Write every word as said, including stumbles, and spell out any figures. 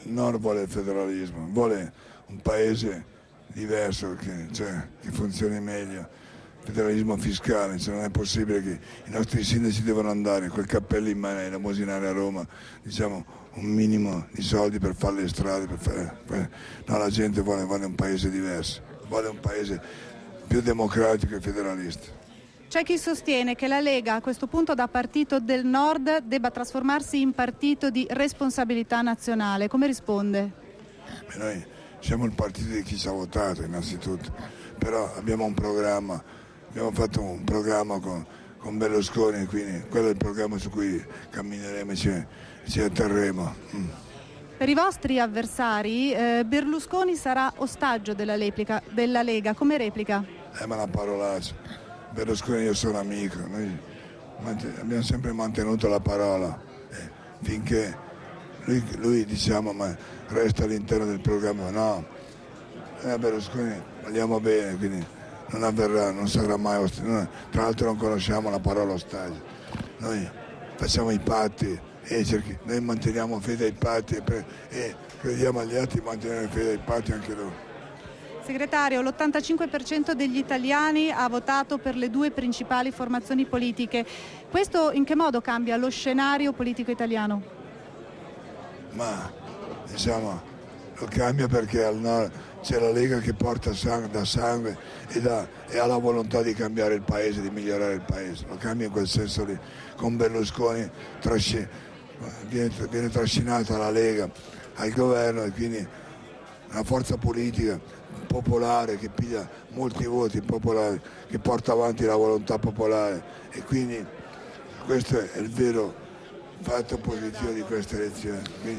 il Nord vuole il federalismo, vuole un paese diverso che, cioè, che funzioni meglio. Federalismo fiscale, cioè non è possibile che i nostri sindaci devono andare con il cappello in mano e elemosinare a Roma, diciamo, un minimo di soldi per fare le strade, per fare, per... no, la gente vuole, vuole un paese diverso, vuole un paese più democratico e federalista. C'è chi sostiene che la Lega a questo punto da partito del Nord debba trasformarsi in partito di responsabilità nazionale. Come risponde? Beh, noi siamo il partito di chi ci ha votato innanzitutto, però abbiamo un programma, abbiamo fatto un programma con, con Berlusconi, quindi quello è il programma su cui cammineremo e ci, ci atterremo. Mm. Per i vostri avversari eh, Berlusconi sarà ostaggio della, leplica, della Lega, come replica? Eh, ma la parolaccia. Berlusconi io sono amico, noi abbiamo sempre mantenuto la parola, eh, finché lui, lui diciamo ma resta all'interno del programma, no, noi a Berlusconi vogliamo bene, quindi non avverrà, non sarà mai ostaggio, tra l'altro non conosciamo la parola ostaggio, noi facciamo i patti e cerchi, noi manteniamo fede ai patti e, pre, e crediamo agli altri mantenere fede ai patti anche loro. Segretario, l'ottantacinque per cento degli italiani ha votato per le due principali formazioni politiche. Questo in che modo cambia lo scenario politico italiano? Ma diciamo lo cambia perché al nord c'è la Lega che porta sangue, da sangue e, da, e ha la volontà di cambiare il paese, di migliorare il paese. Lo cambia in quel senso lì. Con Berlusconi trasci, viene, viene trascinata la Lega al governo e quindi una forza politica popolare che piglia molti voti popolari, che porta avanti la volontà popolare e quindi questo è il vero fatto positivo di queste elezioni. Quindi